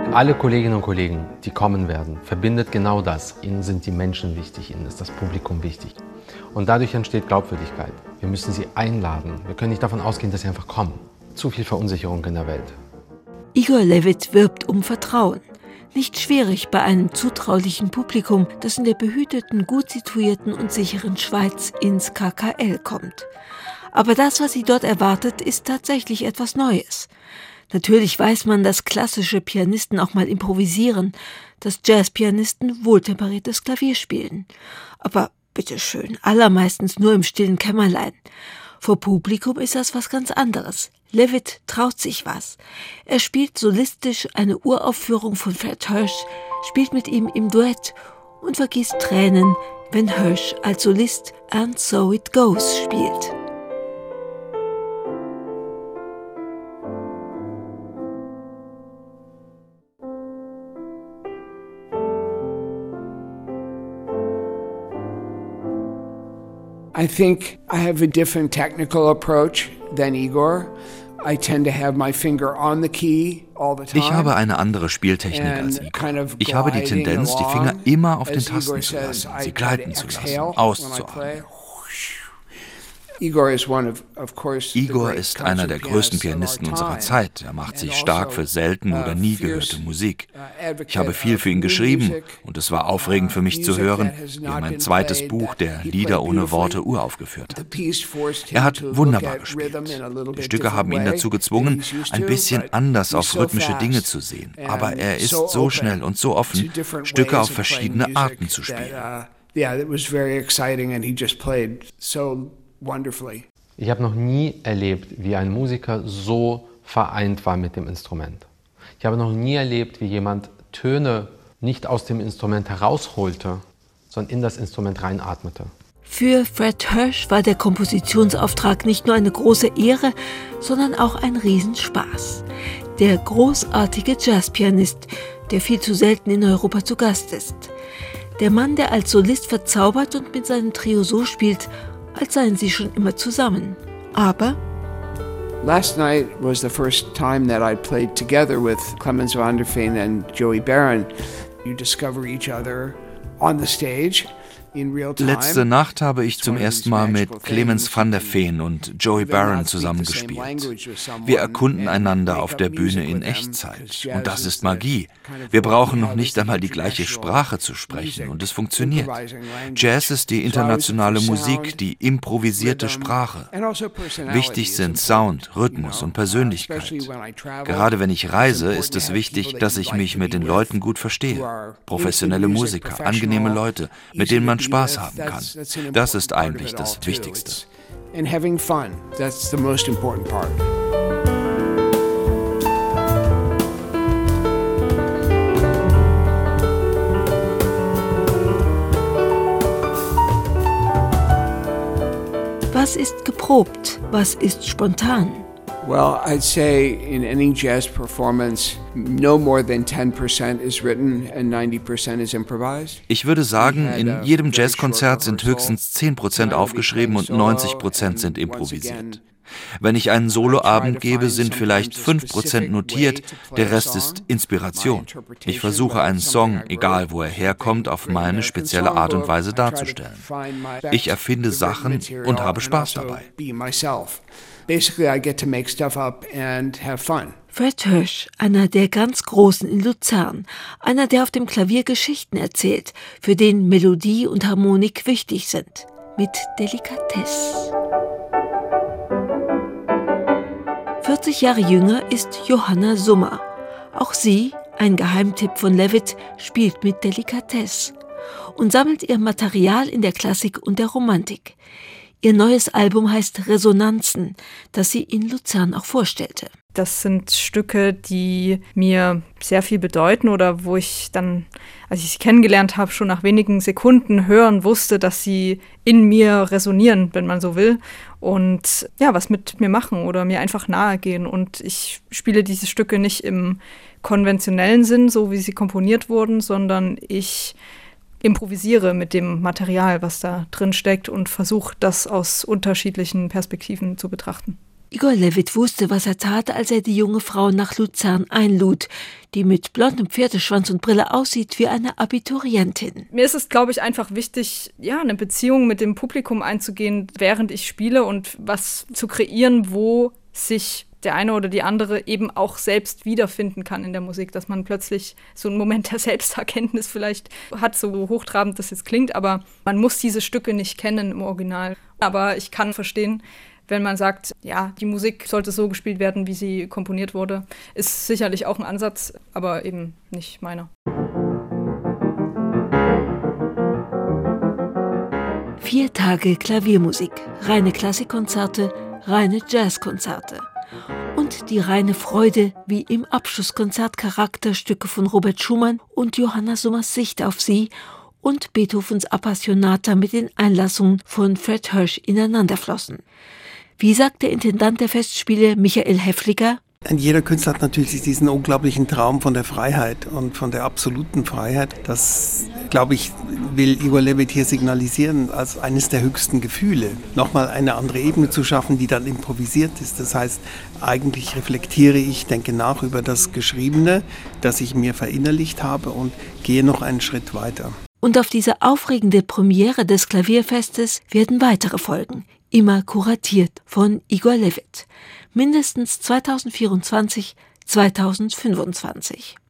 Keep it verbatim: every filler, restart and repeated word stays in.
Alle Kolleginnen und Kollegen, die kommen werden, verbindet genau das. Ihnen sind die Menschen wichtig, ihnen ist das Publikum wichtig. Und dadurch entsteht Glaubwürdigkeit. Wir müssen sie einladen. Wir können nicht davon ausgehen, dass sie einfach kommen. Zu viel Verunsicherung in der Welt. Igor Levit wirbt um Vertrauen. Nicht schwierig bei einem zutraulichen Publikum, das in der behüteten, gut situierten und sicheren Schweiz ins K K L kommt. Aber das, was sie dort erwartet, ist tatsächlich etwas Neues. Natürlich weiß man, dass klassische Pianisten auch mal improvisieren, dass Jazzpianisten wohltemperiertes Klavier spielen. Aber bitteschön, allermeistens nur im stillen Kämmerlein. Vor Publikum ist das was ganz anderes. Levit traut sich was. Er spielt solistisch eine Uraufführung von Fred Hersch, spielt mit ihm im Duett und vergießt Tränen, wenn Hersch als Solist And So It Goes spielt. I think I have a different technical approach than Igor. I tend to have my finger on the key all the time. Ich habe eine andere Spieltechnik als Igor. Ich habe die Tendenz, die Finger immer auf den Tasten zu lassen, sie gleiten zu lassen, auszuatmen. Igor ist einer der größten Pianisten unserer Zeit. Er macht sich stark für selten oder nie gehörte Musik. Ich habe viel für ihn geschrieben und es war aufregend für mich zu hören, wie er mein zweites Buch, der Lieder ohne Worte, uraufgeführt hat. Er hat wunderbar gespielt. Die Stücke haben ihn dazu gezwungen, ein bisschen anders auf rhythmische Dinge zu sehen. Aber er ist so schnell und so offen, Stücke auf verschiedene Arten zu spielen. Ich habe noch nie erlebt, wie ein Musiker so vereint war mit dem Instrument. Ich habe noch nie erlebt, wie jemand Töne nicht aus dem Instrument herausholte, sondern in das Instrument reinatmete. Für Fred Hersch war der Kompositionsauftrag nicht nur eine große Ehre, sondern auch ein Riesenspaß. Der großartige Jazzpianist, der viel zu selten in Europa zu Gast ist. Der Mann, der als Solist verzaubert und mit seinem Trio so spielt, als seien sie schon immer zusammen. Aber last night was the first time that I played together with Clemens van der Veen and Joey Baron. You discover each other on the stage. Letzte Nacht habe ich zum ersten Mal mit Clemens van der Veen und Joey Baron zusammengespielt. Wir erkunden einander auf der Bühne in Echtzeit. Und das ist Magie. Wir brauchen noch nicht einmal die gleiche Sprache zu sprechen und es funktioniert. Jazz ist die internationale Musik, die improvisierte Sprache. Wichtig sind Sound, Rhythmus und Persönlichkeit. Gerade wenn ich reise, ist es wichtig, dass ich mich mit den Leuten gut verstehe. Professionelle Musiker, angenehme Leute, mit denen man Spaß haben kann. Das ist eigentlich das Wichtigste. was ist geprobt, was ist spontan? Well, I'd say in any jazz performance, no more than ten percent is written and ninety percent is improvised. Ich würde sagen, in jedem Jazzkonzert sind höchstens zehn Prozent aufgeschrieben und neunzig Prozent sind improvisiert. Wenn ich einen Soloabend gebe, sind vielleicht fünf Prozent notiert, der Rest ist Inspiration. Ich versuche einen Song, egal wo er herkommt, auf meine spezielle Art und Weise darzustellen. Ich erfinde Sachen und habe Spaß dabei. Basically, I get to make stuff up and have fun. Fred Hersch, einer der ganz Großen in Luzern, einer, der auf dem Klavier Geschichten erzählt, für den Melodie und Harmonik wichtig sind, mit Delikatesse. vierzig Jahre jünger ist Johanna Summer. Auch sie, ein Geheimtipp von Levit, spielt mit Delikatesse und sammelt ihr Material in der Klassik und der Romantik. Ihr neues Album heißt Resonanzen, das sie in Luzern auch vorstellte. Das sind Stücke, die mir sehr viel bedeuten oder wo ich dann, als ich sie kennengelernt habe, schon nach wenigen Sekunden hören wusste, dass sie in mir resonieren, wenn man so will, und ja, was mit mir machen oder mir einfach nahe gehen. Und ich spiele diese Stücke nicht im konventionellen Sinn, so wie sie komponiert wurden, sondern ich improvisiere mit dem Material, was da drin steckt, und versuche, das aus unterschiedlichen Perspektiven zu betrachten. Igor Levit wusste, was er tat, als er die junge Frau nach Luzern einlud, die mit blondem Pferdeschwanz und Brille aussieht wie eine Abiturientin. Mir ist es, glaube ich, einfach wichtig, ja, eine Beziehung mit dem Publikum einzugehen, während ich spiele und was zu kreieren, wo sich der eine oder die andere eben auch selbst wiederfinden kann in der Musik, dass man plötzlich so einen Moment der Selbsterkenntnis vielleicht hat, so hochtrabend das jetzt klingt, aber man muss diese Stücke nicht kennen im Original. Aber ich kann verstehen, wenn man sagt, ja, die Musik sollte so gespielt werden, wie sie komponiert wurde, ist sicherlich auch ein Ansatz, aber eben nicht meiner. Vier Tage Klaviermusik, reine Klassikkonzerte, reine Jazzkonzerte. Und die reine Freude, wie im Abschlusskonzert Charakterstücke von Robert Schumann und Johanna Summers Sicht auf sie und Beethovens Appassionata mit den Einlassungen von Fred Hirsch ineinanderflossen. Wie sagt der Intendant der Festspiele Michael Häfliger? Jeder Künstler hat natürlich diesen unglaublichen Traum von der Freiheit und von der absoluten Freiheit. Das, glaube ich, will Igor Levit hier signalisieren als eines der höchsten Gefühle. Nochmal eine andere Ebene zu schaffen, die dann improvisiert ist. Das heißt, eigentlich reflektiere ich, denke nach über das Geschriebene, das ich mir verinnerlicht habe und gehe noch einen Schritt weiter. Und auf diese aufregende Premiere des Klavierfestes werden weitere folgen. Immer kuratiert von Igor Levit. Mindestens zweitausendvierundzwanzig, zweitausendfünfundzwanzig.